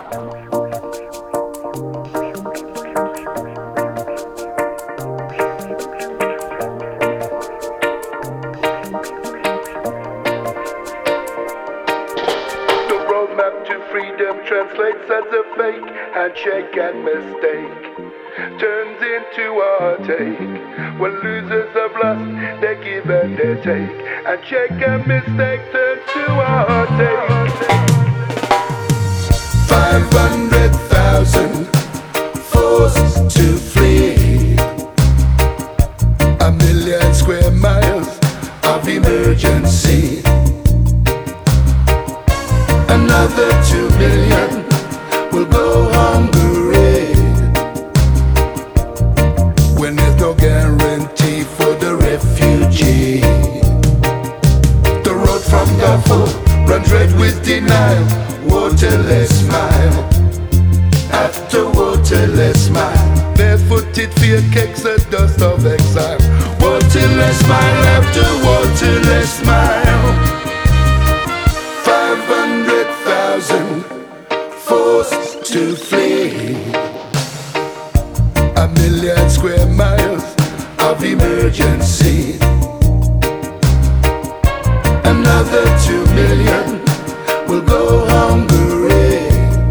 Roadmap to freedom translates as a fake handshake and mistake. Turns into a heartache. When losers have lost, they give and they take. Handshake and mistake turns to a heartache. 500,000 forced to flee. 1,000,000 square miles of emergency. Another 2 million will go hungry when there's no guarantee for the refugee. The road from Darfur runs red with denial. Waterless mile after waterless mile. Barefooted fear cakes the dust of exile. Waterless mile after waterless mile. 500,000 forced to flee. 1,000,000 square miles of emergency. Another 2 million will go hungry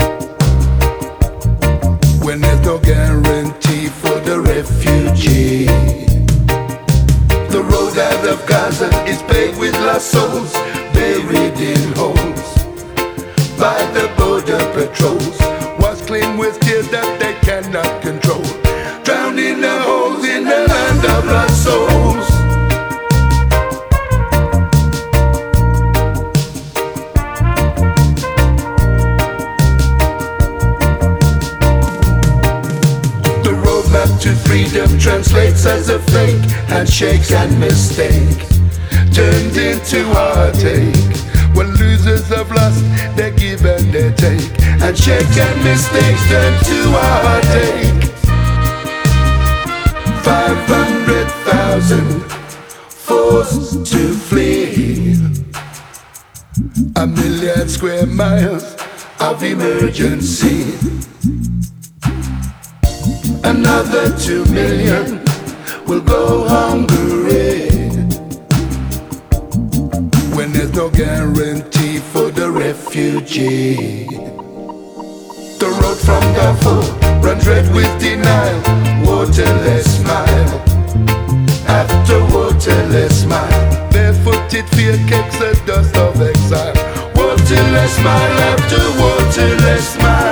when there's no guarantee for the refugee. The road out of Gaza is paved with lost souls, buried in holes by the border patrols. Washed clean with tears that they cannot control. Drowned in the holes in the land of lost souls. The roadmap to freedom translates as a fake handshake and mistake. Turned into heartache. When losers have lost, they give and they take. Handshake and mistakes turn to a heartache. 500,000 forced to flee. 1,000,000 square miles of emergency. Another 2 million will go hungry when there's no guarantee for the refugee. The road from Darfur runs red with denial. Waterless mile after waterless mile. Barefooted fear cakes the dust of exile. Waterless mile after waterless mile.